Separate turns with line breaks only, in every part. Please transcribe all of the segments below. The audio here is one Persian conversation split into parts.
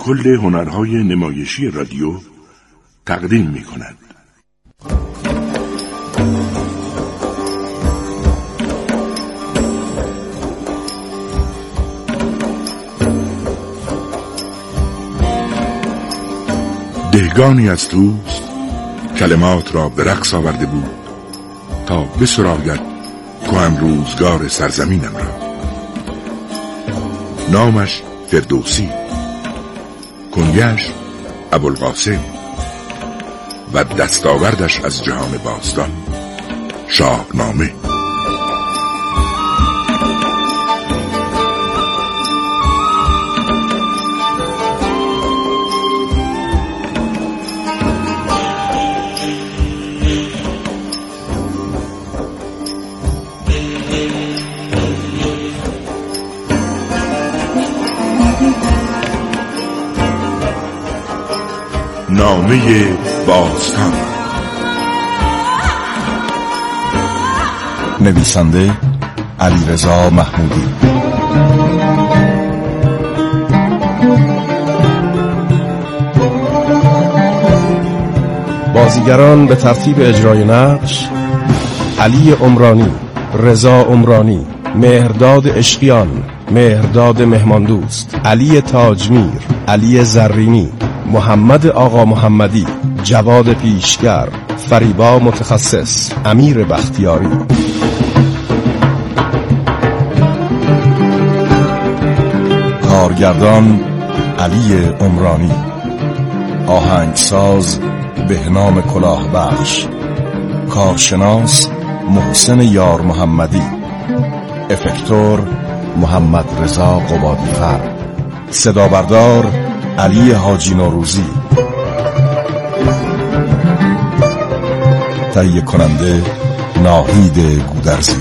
کل هنرهای نمایشی رادیو تقدیم می‌کند. دهگانی از دوست کلمات را به رقص آورده بود تا بسراید کهن روزگار سرزمینم را. نامش فردوسی، کنیش ابوالقاسم و دستاوردش از جهان باستان شاهنامه. نامه باستان.
نویسنده علیرضا محمودی. بازیگران به ترتیب اجرای نقش: علی عمرانی، رضا عمرانی، مهرداد عشقیان، مهرداد مهماندوست، علی تاجمیر، علی زرینی، محمد آقا محمدی، جواد پیشگر، فریبا متخصص، امیر بختیاری. کارگردان علی عمرانی، آهنگساز بهنام کلاهبخش، کارشناس محسن یار محمدی، افکتور محمد رضا قبادی‌فر، صدابردار علی حاجی نوروزی، تهیه کننده ناهید گودرزی.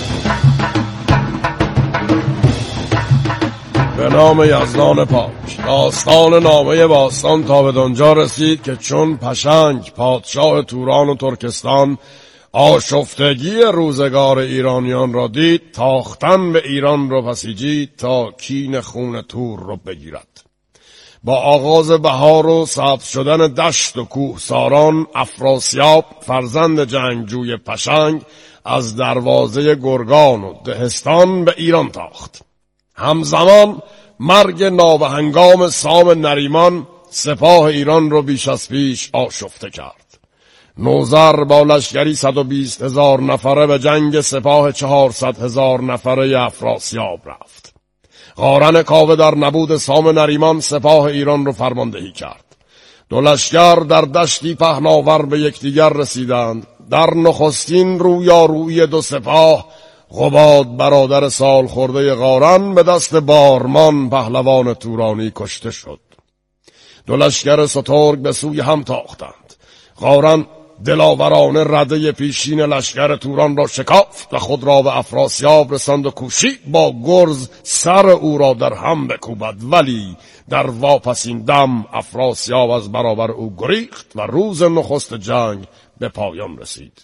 به نام یزدان پاک. داستان نامه باستان تا به دنجا رسید که چون پشنگ پادشاه توران و ترکستان آشفتگی روزگار ایرانیان را دید، تاختن به ایران را بسیجید تا کین خون تور را بگیرد. با آغاز بهار و سبز شدن دشت و کوهساران، افراسیاب فرزند جنگجوی پشنگ از دروازه گرگان و دهستان به ایران تاخت. همزمان مرگ نابهنگام سام نریمان سپاه ایران را بیش از پیش آشفته کرد. نوذر با لشکری 120,000 نفره به جنگ سپاه 400,000 نفره افراسیاب رفت. قارن کاوه در نبود سام نریمان سپاه ایران رو فرماندهی کرد. دو لشکر در دشتی پهناور به یکدیگر رسیدند. در نخستین رویارویی دو سپاه، قباد برادر سال خورده قارن به دست بارمان پهلوان تورانی کشته شد. دو لشکر سترگ به سوی هم تاختند. قارن دلاورانه رده پیشین لشکر توران را شکافت و خود را به افراسیاب رساند و کوشید با گرز سر او را در هم بکوبد، ولی در واپسین دم افراسیاب از برابر او گریخت و روز نخست جنگ به پایان رسید.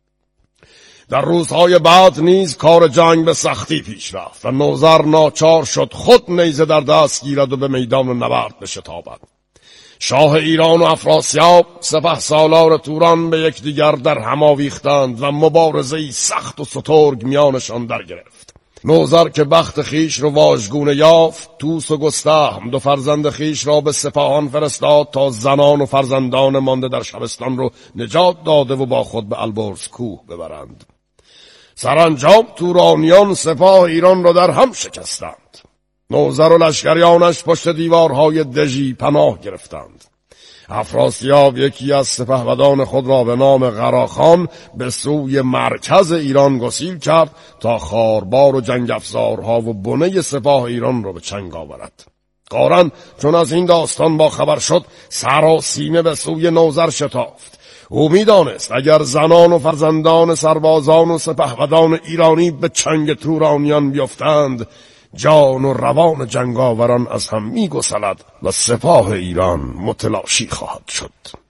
در روزهای بعد نیز کار جنگ به سختی پیش رفت و نوذر ناچار شد خود نیزه در دست گیرد و به میدان نبرد بشتابد. شاه ایران و افراسیاب سپهسالار توران به یکدیگر در هم آویختند و مبارزه‌ای سخت و سترگ میانشان در گرفت. نوذر که بخت خیش رو واژگونه یافت، طوس و گستهم دو فرزند خیش را به سپاهان فرستاد تا زنان و فرزندان مانده در شبستان رو نجات داده و با خود به البرز کوه ببرند. سرانجام تورانیان سپاه ایران را در هم شکستند. نوذر و لشکریانش پشت دیوارهای دژی پناه گرفتند. افراسیاب یکی از سپهبدان خود را به نام قراخان به سوی مرکز ایران گسیل کرد تا خاربار و جنگ افزارها و بنه سپاه ایران را به چنگ آورد. قارن چون از این داستان با خبر شد، سراسیمه به سوی نوذر شتافت. او می‌دانست اگر زنان و فرزندان سربازان و سپهبدان ایرانی به چنگ تورانیان بیفتند، جان و روان جنگاوران از هم می‌گسلد و سپاه ایران متلاشی خواهد شد.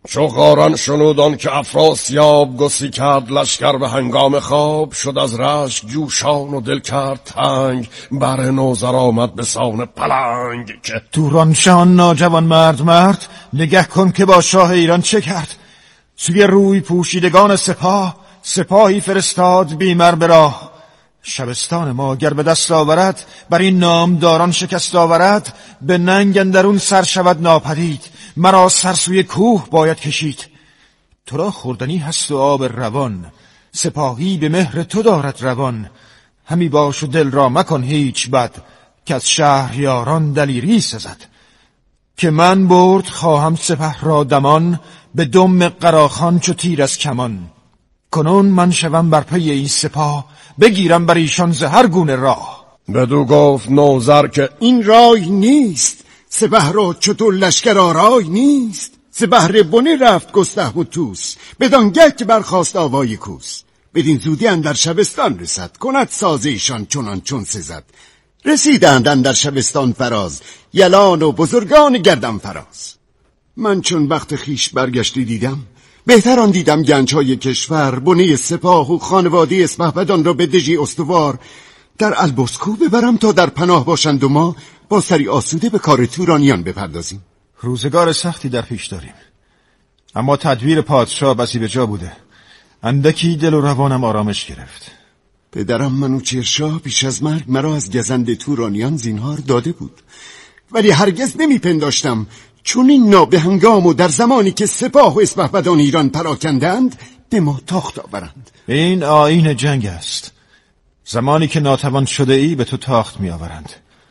چو قارن شنودان که افراسیاب گسی کرد لشکر به هنگام خواب، شد از رشک جوشان و دل کرد تنگ، بر نوذر آمد به سان پلنگ که
تورانشان ناجوان مرد نگه کن که با شاه ایران چه کرد. سوی روی پوشیدگان سپاهی فرستاد بیمر به راه. شبستان ما گر به دست آورد، بر این نامداران شکست آورد. به ننگ اندرون سر شود ناپدید، مرا سر سوی کوه باید کشید. تو را خوردنی هست و آب روان، سپاهی به مهر تو دارد روان. همی باش و دل را مکن هیچ بد، که از شهریاران دلیری سزد. که من برد خواهم سپه را دمان، به دم قراخان چو تیر از کمان. کنون من شوم بر پی این سپاه، بگیرم بر ایشان ز هر گونه راه.
بدو گفت نوذر که
این رای نیست، سپه را چطور لشکر آرای نیست. ز بهر بنه رفت گسته و توس، بدانگه که برخاست آوای کوس. بدین زودی اندر شبستان رسد، کند ساز ایشان چنان چون سزد. رسیدند اندر شبستان فراز، یلان و بزرگان گردن فراز. من چون وقت خیش برگشتی دیدم، بهتران دیدم گنجهای کشور. بنه سپاه و خانواده اسپهبدان را به دژی استوار، در البرزکو ببرم تا در پناه باشند و ما با سری آسوده به کار تورانیان بپردازیم.
روزگار سختی در پیش داریم، اما تدبیر پادشاه بسی به جا بوده. اندکی دل و روانم آرامش گرفت.
پدرم منوچهرشاه پیش از مرگ مرا از گزند تورانیان زینهار داده بود، ولی هرگز نمیپنداشتم چون این نابهنگام و در زمانی که سپاه و اسپهبدان ایران پراکندند به ما تاخت آورند.
این آیین جنگ است، زمانی که ناتوان شده ای به تو تاخت می آورند.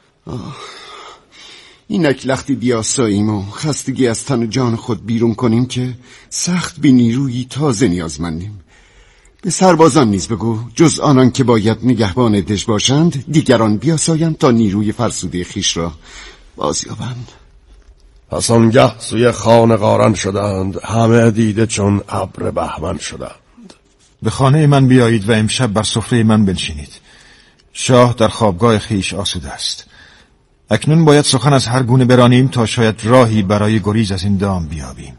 اینک لختی بیاساییم و خستگی از تن و جان خود بیرون کنیم که سخت بی نیرویی تازه نیازمندیم. به سربازان نیز بگو جز آنان که باید نگهبان دژ باشند، دیگران بیاسایند تا نیروی فرسوده خیش را بازیابند.
پس آنگه سوی خانه قارن شدند، همه دیده چون ابر بهمن شدند.
به خانه من بیایید و امشب بر سفره من بنشینید. شاه در خوابگاه خیش آسوده است. اکنون باید سخن از هر گونه برانیم تا شاید راهی برای گریز از این دام بیابیم.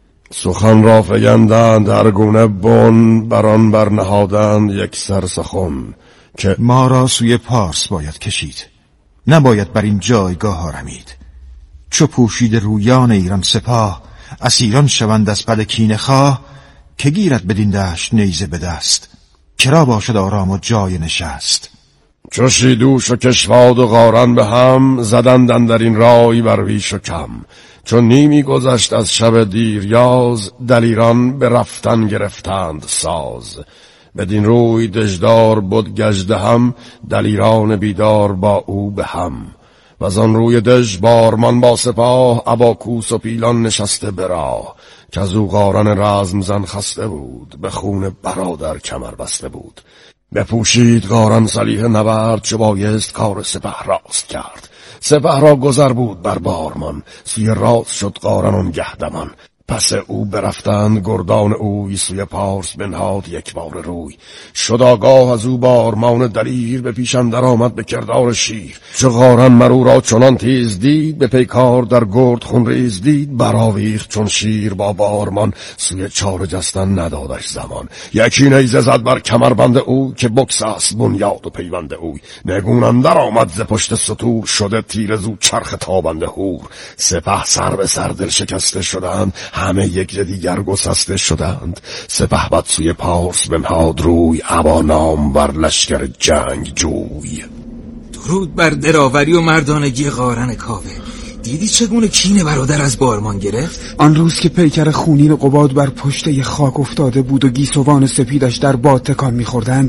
سخن را فگندند هر گونه بن، بران برنهادند یک سر سخن که
ما را سوی پارس باید کشید، نباید بر این جایگاه آرمید. چو پوشید رویان ایران سپاه، اسیران شوند از بد کینه خواه. که گیرد بدین دشت نیزه به دست، کرا باشد آرام و جای نشست.
چو شیدوش و کشواد و قارن به هم، زدند در این رای بر ویش و کم. چون نیمی گذشت از شب دیریاز، دلیران به رفتن گرفتند ساز. بدین روی دژدار بد گژده هم، دلیران بیدار با او به هم. و آن روی دژ بارمان با سپاه، ابا کوس و پیلان نشسته براه. که از او قارن رزم زن خسته بود، به خون برادر کمر بسته بود. بپوشید قارن سلیح نبرد، چو بایست کار سپه راست کرد. سپه را گذر بود بر بارمان، سوی راست شد قارن آنگه دمان. پس او برفتند گردان اوی، سوی پارس بنهاد یک بار روی. شد آگاه از او بارمان دلیر، به پیش اندر آمد به کردار شیر. چو قارن مرو را چنان تیز دید، به پیکار در گرد خون ریز دید. برآویخت چون شیر با بارمان، سوی چاره جستن ندادش زمان. یکی نیزه زد بر کمربند او، که بکس است بنیاد و پیوند اوی. نگون اندر آمد ز پشت ستور، شده تیر زو چرخ تابنده هور. سپه سر به سر دل شکسته شدند، همه یک دیگر گسسته شدند. سپهبد سوی پارس بنهاد روی، ابا نام بر لشکر جنگ جوی.
درود بر دلاوری و مردانگی قارن کاوه. دیدی چگونه کین برادر از بارمان گرفت؟
آن روز که پیکر خونین قباد بر پشت خاک افتاده بود و گیسوان سپیدش در باد تکان می‌خوردند،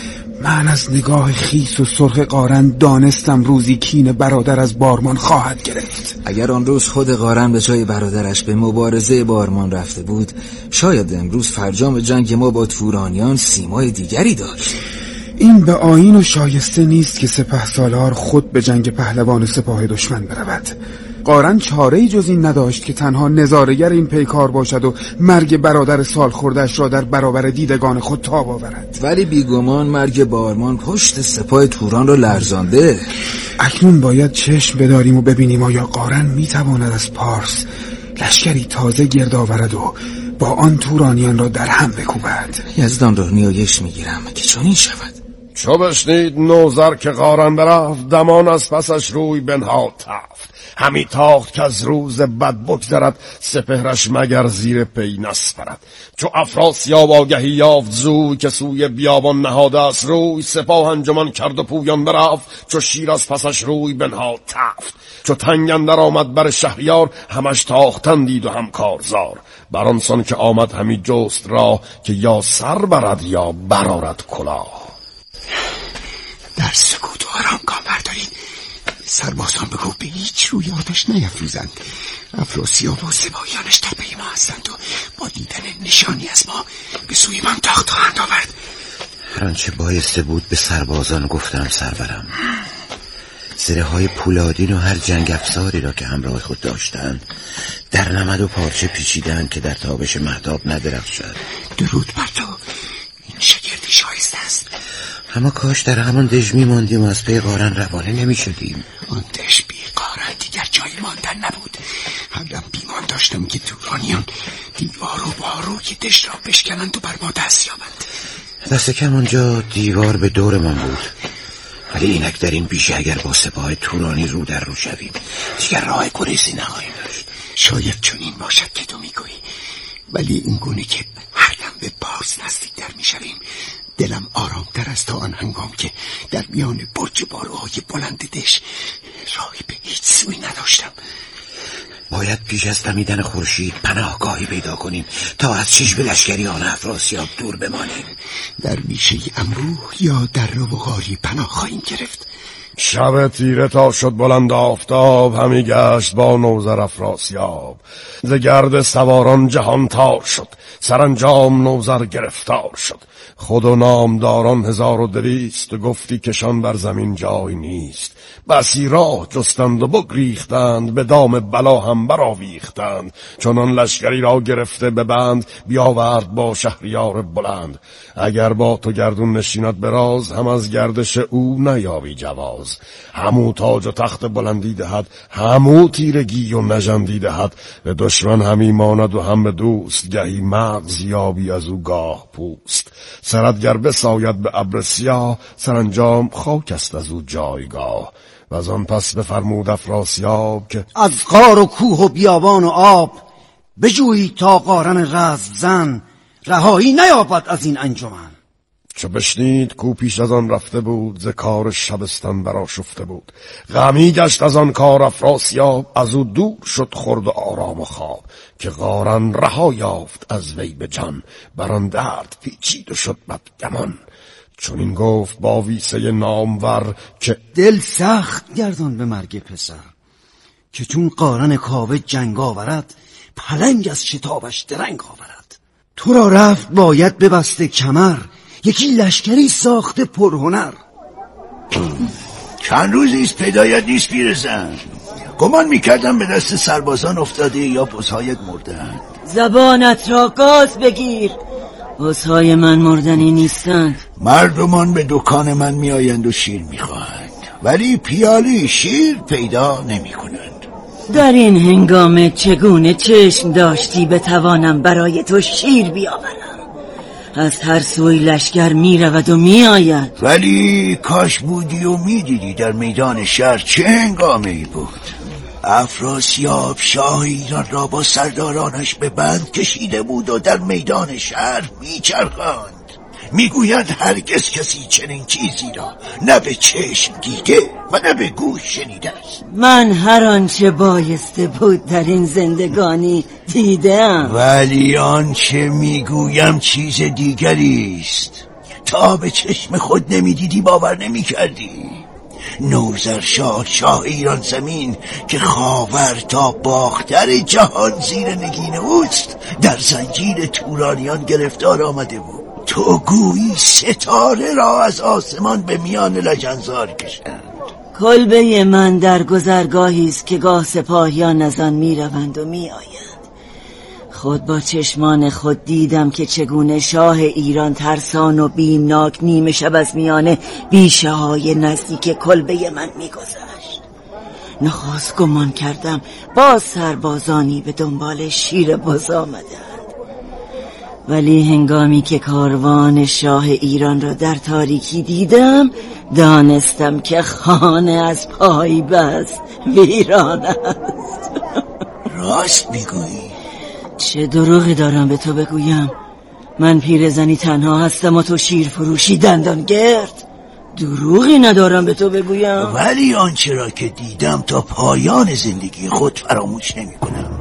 من از نگاه خیس و سرخ قارن دانستم روزی کین برادر از بارمان خواهد گرفت.
اگر آن روز خود قارن به جای برادرش به مبارزه بارمان رفته بود، شاید امروز فرجام جنگ ما با تورانیان سیمای دیگری داشت.
این به آیین و شایسته نیست که سپهسالار خود به جنگ پهلوان سپاه دشمن برود. قارن چاره‌ای جز این نداشت که تنها نظاره‌گر این پیکار باشد و مرگ برادر سال خورده‌اش را در برابر دیدگان خود تاب آورد.
ولی بیگمان مرگ بارمان پشت سپاه توران را لرزانده.
اکنون باید چشم بداریم و ببینیم آیا قارن میتواند از پارس لشکری تازه گرد آورد و با آن تورانیان را در هم بکوبد.
یزدان را نیایش میگیرم که چنین شود.
چو بشنید نوذر که قارن برفت، دمان از پسش روی بنهاد تفت. همی تاخت که از روز بد بگذرد، سپهرش مگر زیر پی نسپرد. چو افراسیاب آگهی یافت زوی، که سوی بیابان نهاده است روی. سپاه انجمن کرد و پویان برفت، چو شیر از پسش روی بنهاد تفت. چو تنگ اندر آمد بر شهریار، همش تاختن دید و هم کارزار. برانسان که آمد همی جست راه، که یا سر برد یا برآرد کلاه.
در سکوت و آرام گام بردارید. سربازان بگو به هیچ روی آتش نیفروزند. افراسیاب و سپاهیانش در پی ما هستند و با دیدن نشانی از ما به سوی من تاخت خواهند آورد.
هر آنچه بایسته بود به سربازان گفتم سرورم. زره های پولادین و هر جنگ افزاری را که همراه خود داشتند در نمد و پارچه پیچیدند که در تابش مهتاب ندرخشد.
درود بر تو، این شگردی شایسته است.
اما کاش در همان دژ می‌ماندیم و از پی قارن روانه نمی‌شدیم.
آن دژ بی قارن دیگر جای ماندن نبود. همدم بیمان داشتم که تورانیان دیوار و باروی دژ را بشکنند و بر ما دست یابند.
دست کم آنجا دیوار به دور من بود، ولی اینک در این بیشه اگر با سپاه تورانی رو در رو شویم دیگر راه گریزی نخواهیم داشت.
شاید چنین باشد که تو میگویی، ولی این گونه که هر دم به پارس نزدیکتر میشویم دلم آرامتر است تا آن هنگام که در میان برج باروهای بلند دژ راهی به هیچ سوی نداشتم.
باید پیش از دمیدن خورشید پناهگاهی پیدا کنیم تا از چشم لشکریان افراسیاب دور بمانیم.
در بیشه انبوه یا در نوغاری پناه خواهیم گرفت.
شب تیره تا شد بلند آفتاب، همی گشت با نوذر افراسیاب. ز گرد سواران جهان تار شد، سرانجام نوذر گرفتار شد. خود و نامداران 1200، گفتی کشان بر زمین جای نیست. بسی راه جستند و بگریختند، به دام بلا هم برآویختند. چنان لشکری را گرفته به بند، بیاورد با شهریار بلند. اگر با تو گردون نشیند به راز، هم از گردش او نیابی جواز. همو تاج و تخت بلندی دهد، همو تیرگی و نژندی دهد. به دشمن همی ماند و هم به دوست، گهی مغز یابی از او گاه پوست. سرت گر بساید به ابر سیاه، سرانجام خاک است از او جایگاه. و از آن پس بفرمود افراسیاب که
از غار و کوه و بیابان و آب، بجویید تا قارن رزم زن، رهایی نیابد از این انجمن.
چو بشنید کو پیش از آن رفته بود، ز کار شبستان برآشفته بود. غمی گشت از آن کار افراسیاب، از او دور شد خورد و آرام و خواب. که قارن رها یافت از وی به جان، بر آن درد پیچید و شد بدگمان. چون این گفت با ویسه نامور که
دل سخت گردان به مرگ پسر، که چون قارن کاوه جنگ آورد، پلنگ از شتابش درنگ آورد. تو را رفت باید به بسته کمر، یکی لشکری ساخته پرهنر.
چند روزیست پیدایت نیست پیرزن. گمان میکردم به دست سربازان افتاده یا بزهایت مردند.
زبانت را گاز بگیر، بزهای من مردنی نیستند.
مردمان به دکان من میآیند و شیر میخواهند، ولی پیالی شیر پیدا نمیکنند.
در این هنگام چگونه چشم داشتی بتوانم برای تو شیر بیاورم؟ از هر سوی لشکر میرود و میآید.
ولی کاش بودی و میدیدی در میدان شهر چه هنگامه ای بود. افراسیاب شاه ایران را با سردارانش به بند کشیده بود و در میدان شهر میچرخاند. میگویند هرگز کسی چنین چیزی را نه به چشم دیده و نه به گوش شنیده است.
من هر آنچه بایسته بود در این زندگانی دیدم،
ولی آنچه میگویم چیز دیگری است. تا به چشم خود نمیدیدی باور نمیکردی. نوذر شاه ایران زمین که خاور تا باختر جهان زیر نگین اوست، در زنجیر تورانیان گرفتار آمده بود. تو گویی ستاره را از آسمان به میان لجنزار کشند.
کلبه من در گذرگاهی است که گاه سپاهیان از آن میروند و میآیند. خود با چشمان خود دیدم که چگونه شاه ایران ترسان و بیمناک نیمه شب از میان بیشه های نزدیک کلبه من میگذشت. نخست گمان کردم باز سربازانی به دنبال شیر باز آمدند، ولی هنگامی که کاروان شاه ایران را در تاریکی دیدم دانستم که خانه از پای بست ویران است.
راست میگویی؟
چه دروغی دارم به تو بگویم؟ من پیرزنی تنها هستم و تو شیر فروشی دندان گرد. دروغی ندارم به تو بگویم،
ولی آنچه را که دیدم تا پایان زندگی خود فراموش نمی کنم.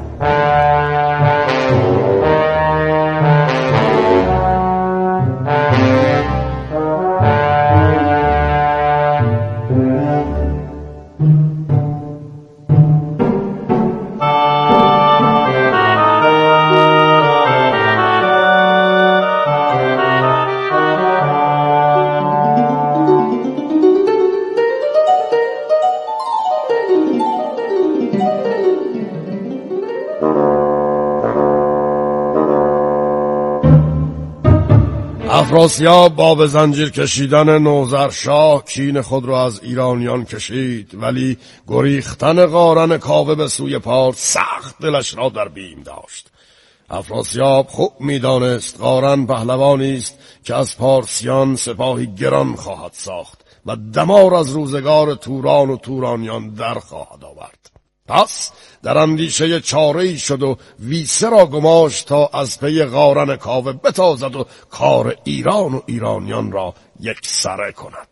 افراسیاب با به زنجیر کشیدن نوذرشاه کین خود را از ایرانیان کشید، ولی گریختن قارن کاوه به سوی پارس سخت دلش را در بیم داشت. افراسیاب خوب می‌دانست قارن پهلوانی است که از پارسیان سپاهی گران خواهد ساخت و دمار از روزگار توران و تورانیان در خواهد آورد. پس در اندیشه چاره‌ای شد و ویسه را گماشت تا از پی قارن کاوه بتازد و کار ایران و ایرانیان را یک سره کند.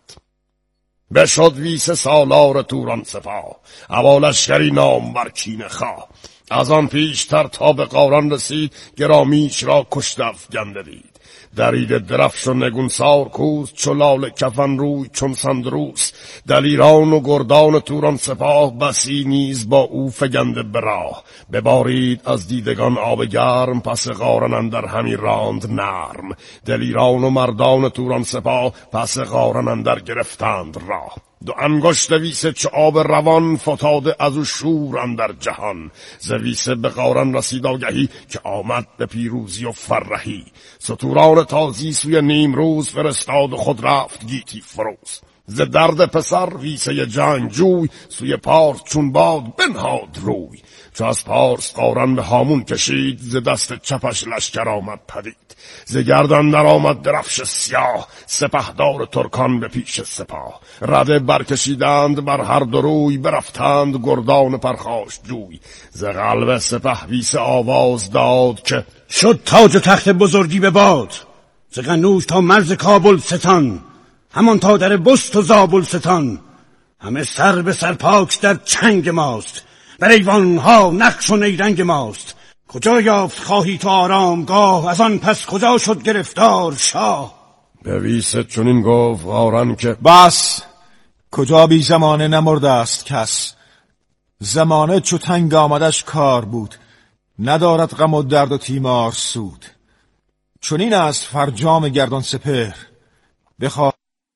بشد ویسه سالار توران سپاه، ابا لشکری نامور کینه خواه. از آن پیشتر تا به قارن رسید، گرامیش را کشته افگنده دید. درید درفش و نگونسار کوس، چو لاله کفن روی چون سندروس. دلیران و گردان توران سپاه، بسی نیز با او فگنده به راه. ببارید از دیدگان آب گرم، پس قارن اندر همی راند نرم. دلیران و مردان توران سپاه، پس قارن اندر گرفتند راه. دو انگشت ویسه چو آب روان، فتاده از او شور اندر جهان. ز ویسه به قارن رسید آگهی، که آمد به پیروزی و فرهی. ستوران تازی سوی نیمروز، فرستاد و خود رفت گیتی فروز. ز درد پسر ویسه جنگ جوی، سوی پارس چون باد بنهاد روی. چو از پارس قارن به هامون کشید، ز دست چپش لشکر آمد پدید. ز گردن در آمد درفش سیاه، سپهدار ترکان به پیش سپاه. رده برکشیدند بر هر دو روی، برفتند گردان پرخاش جوی. ز قلب سپه ویسه آواز داد که
شد تاج و تخت بزرگی به باد. ز قنوج تا مرز کابل ستان، همان تا در بست و زابل ستان. همه سر به سر پاک در چنگ ماست، بر ایوانها نقش و نیرنگ ماست. کجا یافت خواهی تو آرامگاه، از آن پس کجا شد گرفتار شاه.
به ویسه چنین گفت قارن که
بس، کجا بی زمانه نمرده است کس. زمانه چو تنگ آمدش کار بود، ندارد غم و درد و تیمار سود. چنین است فرجام گردان سپهر، بخواه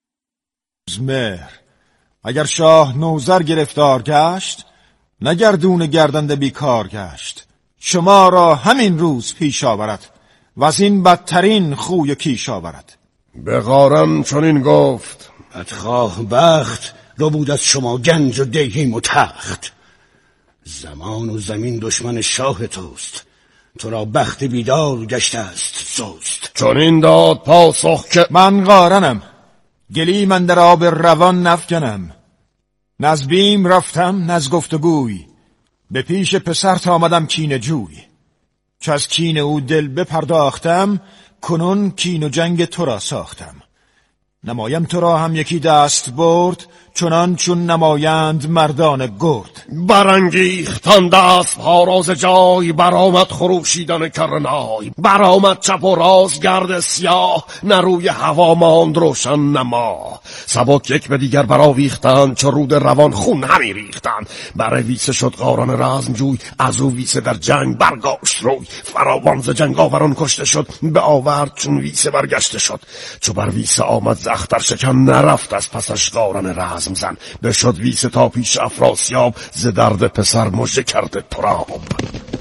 مهر. اگر شاه نوذر گرفتار گشت، نگردون گردنده بیکار گشت. شما را همین روز پیش آورد، و از این بدترین خوی کیش آورد.
به قارن چنین گفت
بدخواه بخت، رو بود از شما گنج و دیهیم و تخت. زمان و زمین دشمن شاه توست، تو را بخت بیدار گشته است سوست.
چنین داد پاسخ که
من قارنم، گلی من در آب روان نفکنم. نز بیم رفتم نز گفتگوی، به پیش پسرت آمدم کینه جوی. چو از کین او دل بپرداختم، کنون کین و جنگ تو را ساختم. نمایم تو را هم یکی دست برد، چنان چون نمایند مردان گرد.
برانگیختان دست ها را ز جای، برآمد خروشیدن کرنای. برآمد چپ و راست گرد سیاه، نه روی هوا ماند روشن نما. سبک یک به دیگر برآویختند، چو رود روان خون همی ریختند. بر ویسه شد قارن رزمجوی، از او ویسه در جنگ برگاشت روی. فراوان ز جنگ آوران کشته شد، به آورد چون ویسه برگشته شد. چو بر ویسه آمد ز اختر شکن، نرفت از پسش قارن رزم زن. بشد ویسه تا پیش افراسیاب، ز درد پسر مژه کرده تراب.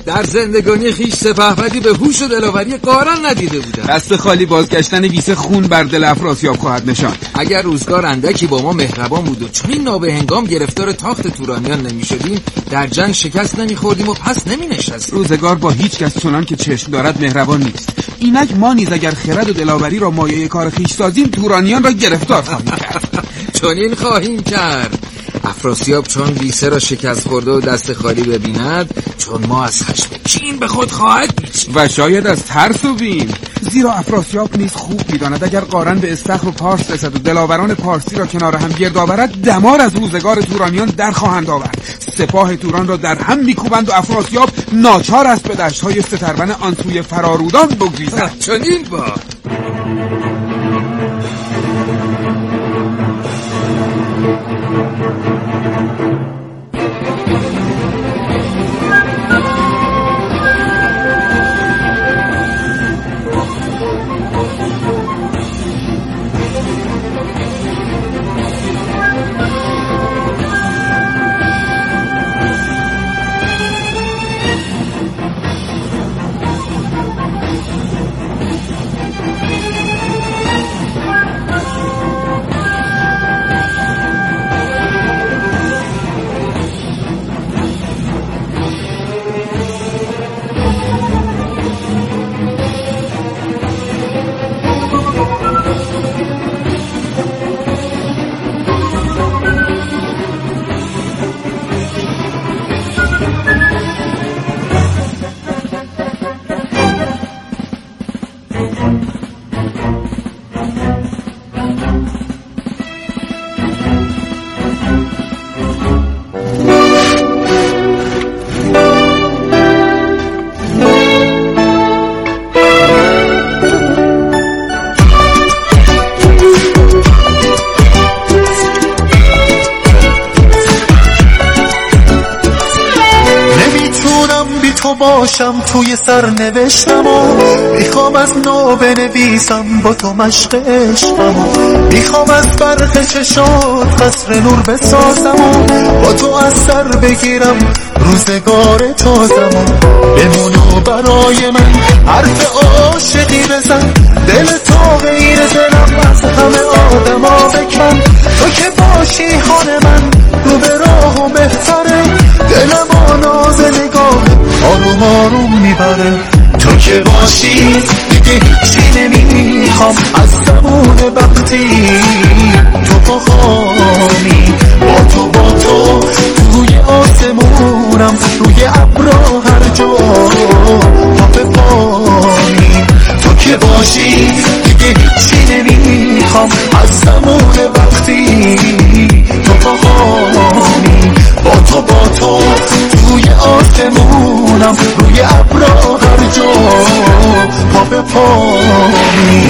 در زندگانی خیش سپهبدی به هوش و دلاوری قارن ندیده بودم.
دست خالی بازگشتن ویسه خون بر دل افراسیاب خواهد نشاند.
اگر روزگار اندکی با ما مهربان بود و چون این نابهنگام گرفتار تاخت تورانیان نمی‌شدیم، در جنگ شکست نمی‌خوردیم و پس نمی‌نشستیم.
روزگار با هیچ کس چنان که چشم دارد مهربان نیست. اینک ما نیز اگر خرد و دلاوری را مایه کار خویش سازیم، تورانیان را گرفتار خواهیم کرد.
چنین خواهیم کرد. افراسیاب چون ویسه را شکست خورده و دست خالی ببیند، چون ما از خشم کین به خود خواهد پیچید
و شاید از ترس و بیم. زیرا افراسیاب نیز خوب می‌داند اگر قارن به استخر و پارس رسد و دلاوران پارسی را کنار هم گرد آورد، دمار از روزگار تورانیان در خواهند آورد. سپاه توران را در هم می‌کوبند و افراسیاب ناچار است به دشت‌های سترون آن سوی فرارودان بگریزد.
چنین با
باشم توی سرنوشتم و میخوام از نو بنویسم با تو مشق عشقم و میخوام از برق چشات قصر نور بسازم و با تو از سر بگیرم روزگار تازم و بمونو برای من حرف عاشقی بزن، دل تو غیر دلم از همه آدما بکن. تو که باشی خانه من رو به راه و بهتره، دلم و ناز نگاه آروم آروم میبره. تو که باشی دیگه هیچی نمیخوام از زمان وقتی تو پاهامی. با تو توی آسمونم روی ابرا هر جا پا به پامی. تو که باشی دیگه هیچی نمیخوام از زمان وقتی تو پاهامی. با تو توی آسمونم روی ابرا هر جا پا به پامی.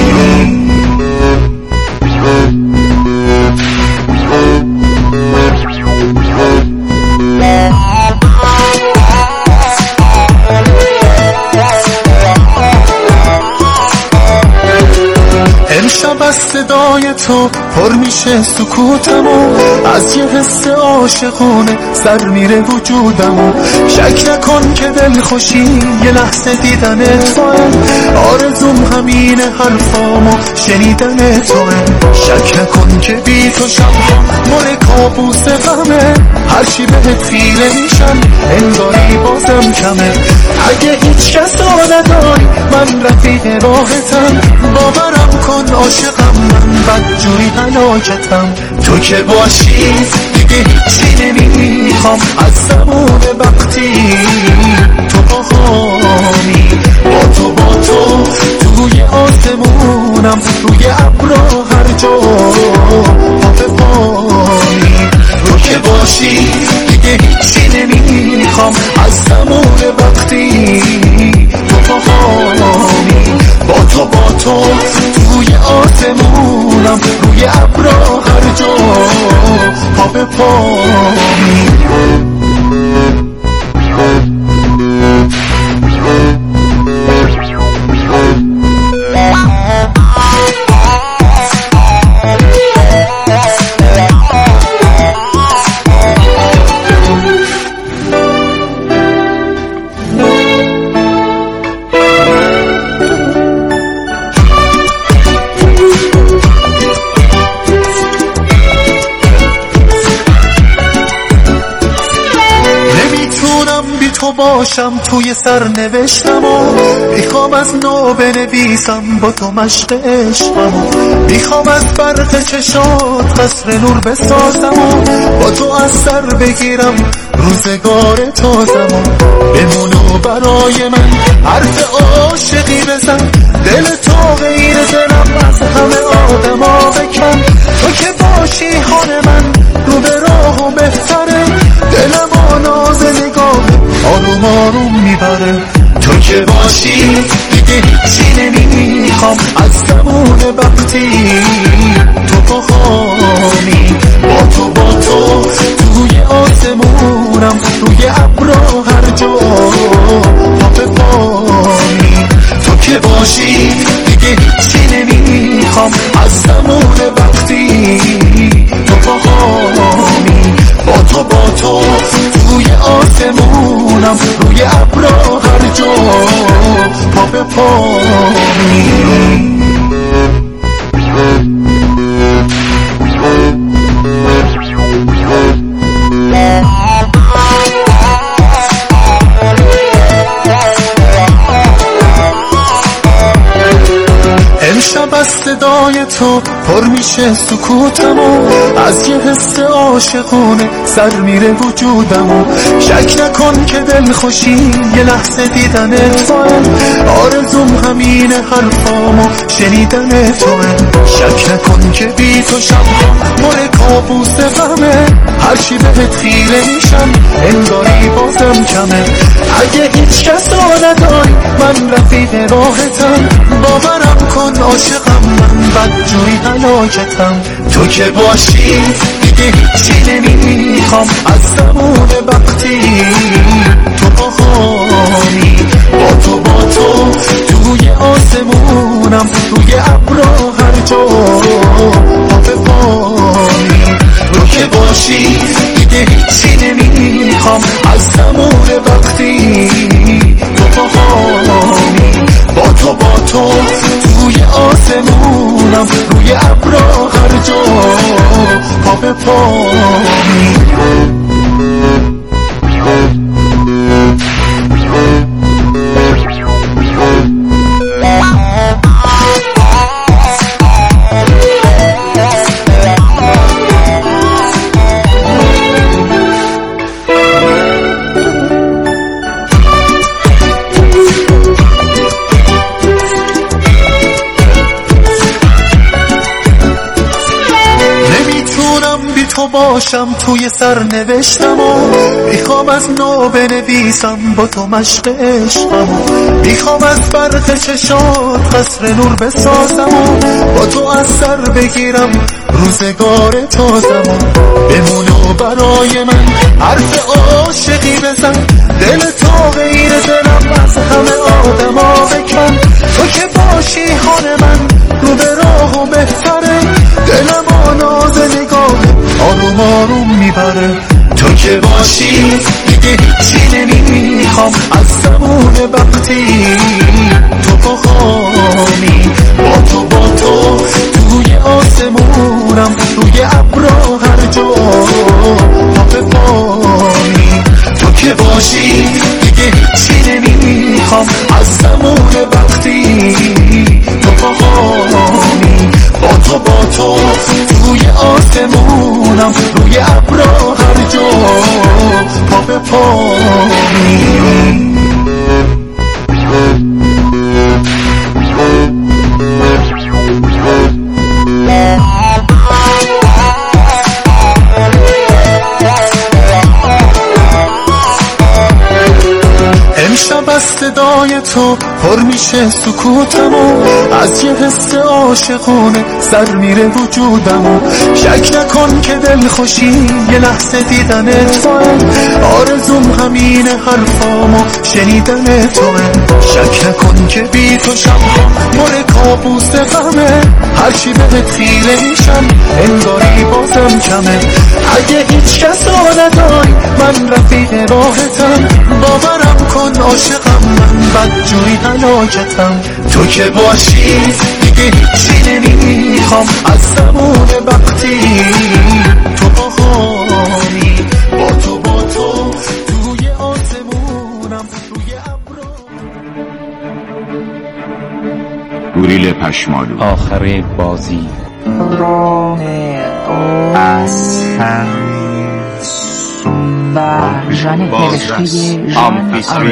امشب از صدای تو پر میشه سکوتم و از یه حس عاشقونه سر میره وجودم و شک نکن که دل خوشی یه لحظه دیدن توه، آرزوم همین حرفامو شنیدن توه. شک نکن که بی تو شبها مر کابوس غمه، هرچی بهت خیره میشم انگاری بازم کمه. اگه هیچ کس نداری من رفیق راحتم، باورم کن عاشقم من بدجوری هلاکتم. تو که باشی دیگه هیچی نمیخوام از زمان وقتی تو پاهامی. با تو توی آسمونم روی ابرا هر جا پا به پامی. تو که باشی دیگه هیچی نمیخوام از زمان وقتی تو پاهامی. با تو توی آسمونم روی ابرا هر جا پا به پامی. باشم توی سرنوشتم و میخوام از نو بنویسم با تو مشق عشقم و میخوام از برق چشات قصر نور بسازم و با تو از سر بگیرم روزگار تازم و بمونو برای من حرف عاشقی بزن دل تو غیر دلم از همه آدما بکن تو که باشی حال من رو به راه و بهتره دلم آناز نگاه آروم آروم میبره تو که باشی دیگه چی نمیخوام از زمان وقتی تو پاهامی با تو توی آسمونم روی ابرا هر جا پا به پامی تو که باشی دیگه چی نمیخوام از زمان وقتی تو پاهامی با تو توی آسمونم روی ابرا هر جا پا به پامی امشب از صدای تو پر میشه سکوتم و از یه حس عاشقونه سر میره وجودم و شک نکن که دل خوشی یه لحظه دیدن توه آرزوم همین حرفامو شنیدن توه شک نکن که بی تو شبها مر کابوس غمه هرچی بهت خیره میشم انگاری بازم کمه اگه هیچ کس نداری من رفیق راحتم باورم کن عاشقم من بدجوری هلاکتم تو که باشی دیگه چی نمیخوام از زمان وقتی تو پاهامی با تو توی آسمونم روی ابرا هر جا پا به پامی تو که باشی دیگه چی نمیخوام از زمان وقتی تو پاهامی با تو توی آسمونم روی ابرا هر جا پا به پامی باشم توی سرنوشتم و میخوام از نو بنویسم با تو مشق عشقم و میخوام از برق چشات قصر نور بسازم و با تو از سر بگیرم روزگار تازم و بمونو برای من حرف عاشقی بزن دل تو غیر دلم از همه آدما بکن تو که باشی حال من رو به راه و بهتره دلم آناز نگاه آروم آروم میبره تو که باشی دیگه چی نمیخوام از زمان وقتی تو پاهامی با تو توی آسمونم روی ابرا هر جا پا به پامی تو که باشی دیگه چی نمیخوام از زمان وقتی تو پاهامی با تو توی آسمونم روی ابرا هر جا پا به پامی امشب از صدای تو پر میشه سکوتم و از یه حس عاشقونه سر میره وجودم و شک نکن که دل خوشی یه لحظه دیدن توه آرزوم همین حرفامو شنیدن توه شک نکن که بی تو شبها مر کابوس غمه هرچی بهت خیره میشم انگاری بازم کمه اگه هیچ کس نداری من رفیق راحتم باورم کن عاشقم من بدجوری هلاکتم تو که باشی دیگه چی نمیخوام از زمان وقتی تو پاهامی با تو توی آسمونم
گوریل پشمالو.
آخر بازی.
و ژن فرشته